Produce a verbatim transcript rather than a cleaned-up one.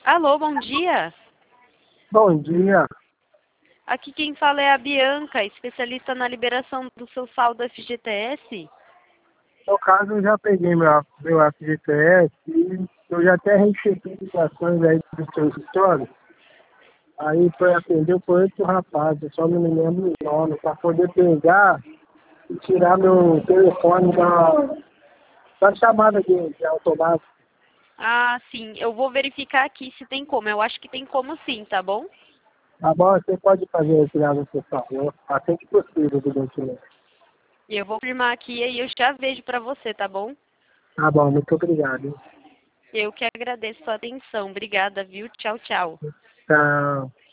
Alô, bom dia. Bom dia. Aqui quem fala é a Bianca, especialista na liberação do seu saldo F G T S. No caso, eu já peguei meu, meu F G T S e eu já até recebi ligações aí do seu escritório. Aí foi atender por outro rapaz, eu só não me lembro o nome, para poder pegar e tirar meu telefone da, da chamada de, de automático. Ah, sim. Eu vou verificar aqui se tem como. Eu acho que tem como sim, tá bom? Tá bom? Você pode fazer a retirada, por favor, assim que possível, do documento. E eu vou firmar aqui e eu já vejo pra você, tá bom? Tá bom, muito obrigado. Eu que agradeço a sua atenção. Obrigada, viu? Tchau, tchau. Tchau.